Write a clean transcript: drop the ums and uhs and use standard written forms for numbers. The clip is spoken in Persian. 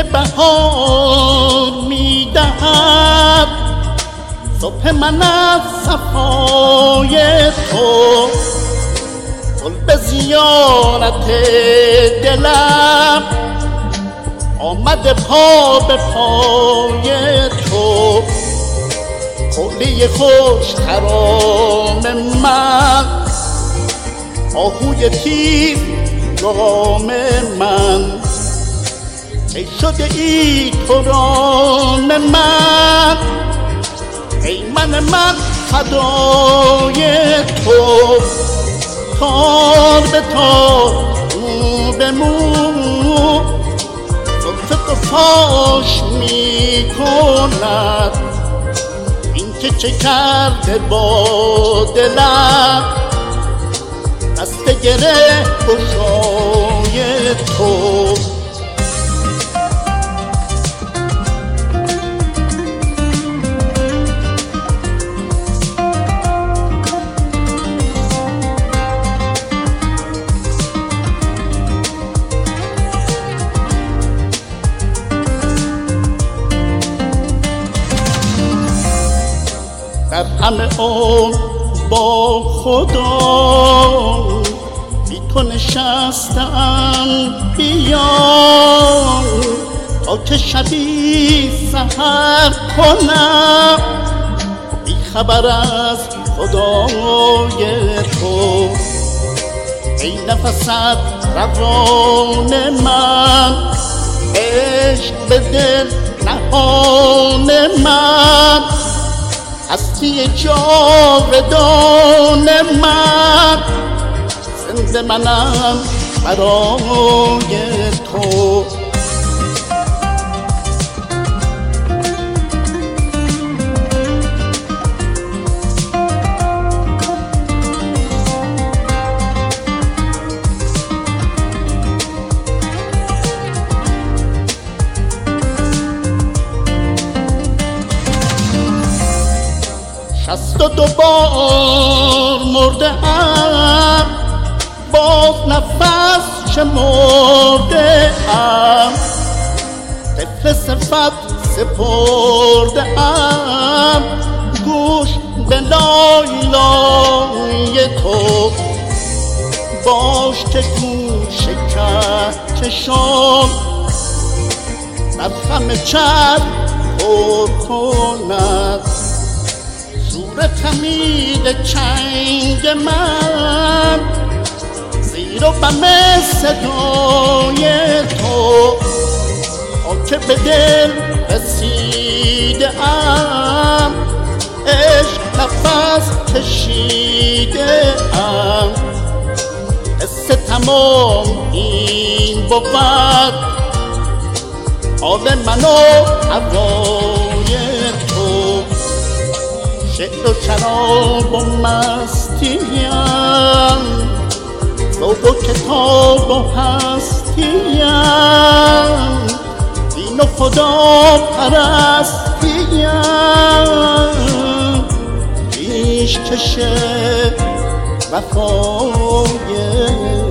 که بهار میدهد صبح من از صفای تو، گل به زیارت دلم آمده پا به پای تو. کوله خوش خرام من، آهوی تیز گام من، ای شده ای ترام من، ای من فدای تو. تار به تار، مو به مو، زلف تو فاش می کند این که چه کرده با دلم. دست گره گشای تو. در همه عمر با خدا بی تو نشستم، بیا تا که شبی سحر کنم بی خبر از خدای تو. ای نفست روان من، عشق به دل نهان من، هستی جاودان من، زنده منم برای تو. شست و دو بار مرده ام، باز نفس شمرده ام، طفل صفت سپرده ام، گوش به لالای تو. باش که گوش کهکشان در خم چرخ پر کند زور خمید چنگ من، زیر و بم صدای تو. تا که به دل رسیده ام، عشق نفس کشیده ام، حس تمام این بود حال من و هوای تو. شعر و شراب و مستیم، ذوق و کتاب و هستیم، دین و خدا پرستیم، پیش کش وفای